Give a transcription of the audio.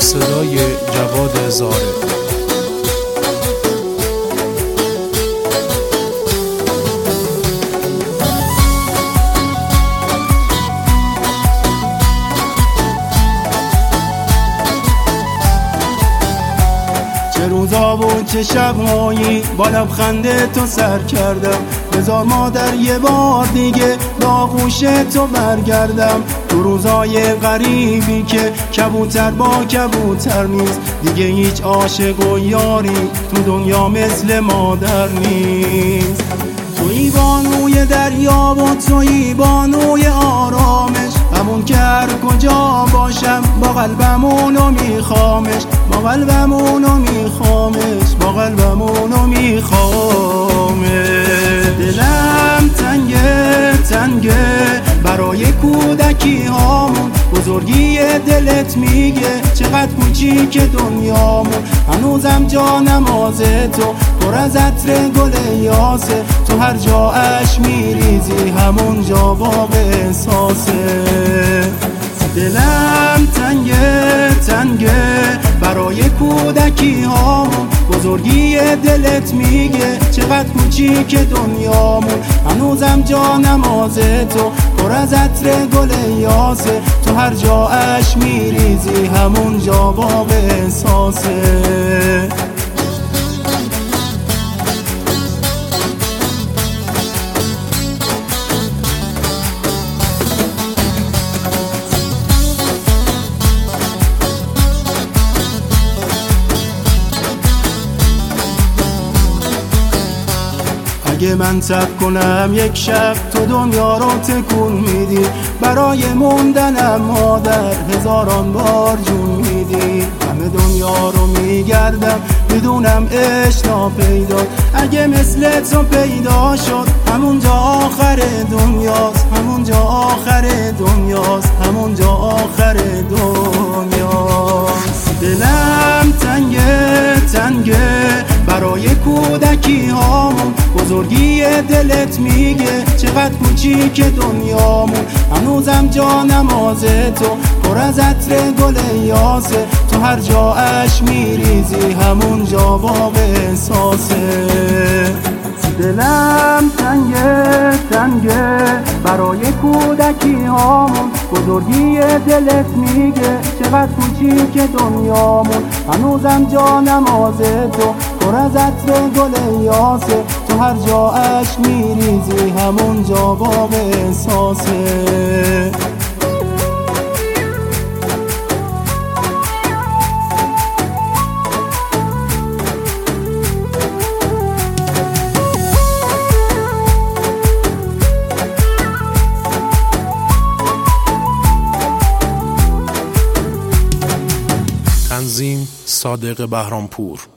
صدای جواد زاره. چه روزا و چه شب‌هایی با لبخند تو سر کردم، بذار مادر یه بار دیگه به آغوش تو برگردم. تو روزای غریبی که کبوتر با کبوتر نیست، دیگه هیچ عاشق و یاری تو دنیا مثل مادر نیست. تویی بانوی دریا و تویی بانوی آرامش، همون که هر کجا باشم با قلبمونو میخوامش، با قلبمونو میخوامش، با قلبمونو میخوامش. دلم تنگه تنگه برای کودکی هامون، بزرگی دلت میگه چقدر کوچیک دنیامون. هنوزم جا نماز تو پر از عطر گل یاسه، تو هر جا اش میریزی همون جا باغ احساسه. دلم تنگه تنگه برای کودکی هامون، بزرگی دلت میگه چقدر کوچیک دنیامون. هنوزم جا نماز تو پر از عطر گل یاسه، تو هر جا اش میریزی همون جا باغ احساسه. اگه من تب کنم یک شب تو دنیا رو تکون میدی، برای موندنم مادر هزاران بار جون میدی. همه دنیا رو میگردم میدونم عشق ناپیداست، اگه مثل تو پیدا شد همونجا آخر دنیاست، همونجا آخر دنیاست، همونجا آخر دنیاست. دلم تنگه تنگه برای کودکی هامون، بزرگی دلت میگه چقدر کوچیک دنیامون. هنوزم جا نماز تو پر از عطر گل یاسه، تو هر جا اش میریزی همون جا باغ احساسه. دلم تنگه تنگه برای کودکی هامون، بزرگی دلت میگه چقدر کوچیک دنیامون. هنوزم جا نماز تو پر از عطر گل یاسه، تو هر جا اش میریزی همون جا باغ احساسه. تنظیم صادق بهرامپور.